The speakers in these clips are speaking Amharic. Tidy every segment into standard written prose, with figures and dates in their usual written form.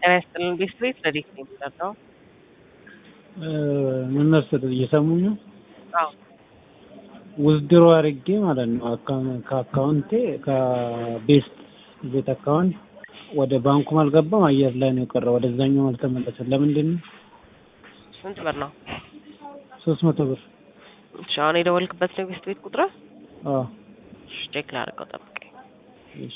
ጤና ይስጥልን ቤት ለዲክ ነው የሚሰጠው። ምን መሰለህ እየሰሙኝ ነው? አዎ ውዝድሮ አድርጌ ማለት ነው ከአካውንቴ ከቤስት ቤት አካውንት ወደ ባንኩም አልገባም፣ አየር ላይ ነው የቀረው። ወደዛኛው አልተመለሰም። ለምንድን ነው? ስንት ብር ነው? 300 ብር። እሺ አሁን የደወልክበት ነው ቤት ቁጥር? አዎ እሺ ቼክ ላድርገው፣ ጠብቀኝ። እሺ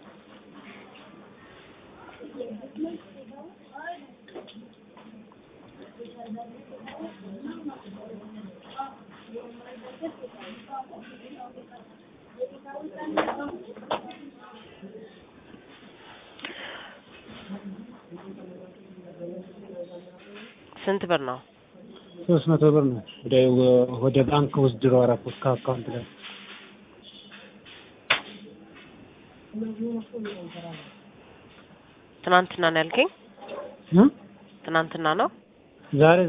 ስንት ብር ነው? 300 ብር ነው። ወደ ባንክ ውዝድሮ አደረኩት ከአካውንት ላይ። ትናንትና ነው ያልከኝ? ትናንትና ነው? ዛሬ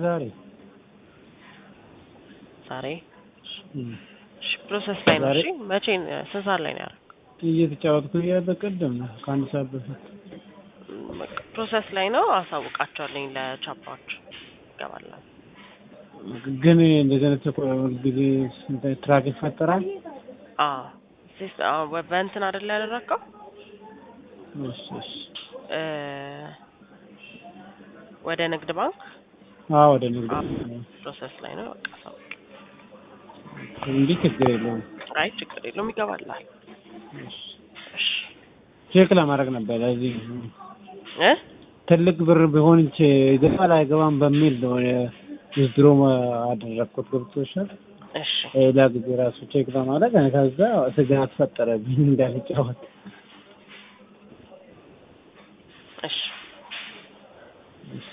እሺ ፕሮሰስ ላይ ነው። እሺ መቼ ስንት ሰዓት ላይ ነው ያደረገው? እየተጫወትኩ እያለ ቀደም ከአንድ ሰዓት በፊት ፕሮሰስ ላይ ነው። አሳውቃቸዋለሁ ለቻፓዎች ይገባላል። ግን እንደዚህ አይነት ጊዜ ትራክ ይፈጠራል። በእንትን አይደል ያደረገው? እሺ ወደ ንግድ ባንክ? ወደ ንግድ ፕሮሰስ ላይ ነው። በቃ አሳውቅ። እንዴ ችግር የለውም። አይ ችግር የለውም፣ ይገባላል። እሺ ቼክ ለማድረግ ነበር እዚህ ትልቅ ብር ቢሆን ይገባል አይገባም በሚል ነው ውዝድሮ አደረኩት። ገብቶሻል? እሺ ሌላ ጊዜ ራሱ ቼክ ለማድረግ ከዛ ስጋት ፈጠረብኝ እንዳልጫወት። እሺ